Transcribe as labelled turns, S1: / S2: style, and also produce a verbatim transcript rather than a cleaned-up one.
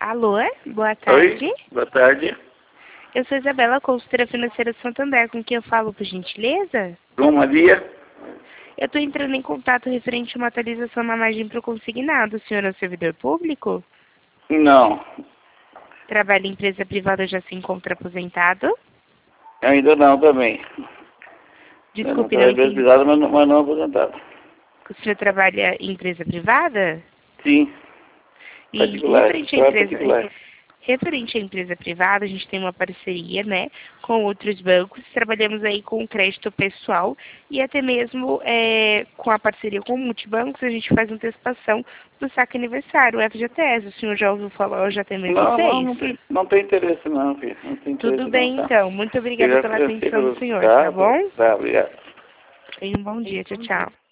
S1: Alô, boa tarde.
S2: Oi, boa tarde.
S1: Eu sou Isabela, consultora financeira de Santander, com quem eu falo, por gentileza?
S2: João Maria?
S1: Eu estou entrando em contato referente a uma atualização na margem para o consignado. O senhor é um servidor público?
S2: Não,
S1: Trabalha em empresa privada, já se encontra aposentado?
S2: ainda não também.
S1: Desculpe,
S2: eu
S1: não
S2: não
S1: entendi.
S2: pesquisado, mas não, mas não aposentado.
S1: O senhor trabalha em empresa privada?
S2: Sim,
S1: E
S2: particular,
S1: referente à
S2: só é
S1: empresa,
S2: particular.
S1: referente à empresa privada, a gente tem uma parceria, né, com outros bancos. Trabalhamos aí com crédito pessoal e até mesmo é, com a parceria com multibancos, a gente faz antecipação do saque aniversário, o F G T S. O senhor já ouviu falar ou já tem mesmo
S2: Não, não,
S1: fez?
S2: não tem, não tem interesse não, filho. Não tem interesse
S1: Tudo
S2: não,
S1: bem,
S2: tá?
S1: então. Muito
S2: Eu
S1: obrigada
S2: já
S1: pela
S2: eu sei
S1: atenção do
S2: pelo
S1: senhor, tá
S2: tá,
S1: bom?
S2: tá, obrigado.
S1: Tenha um bom dia. Tchau, tchau.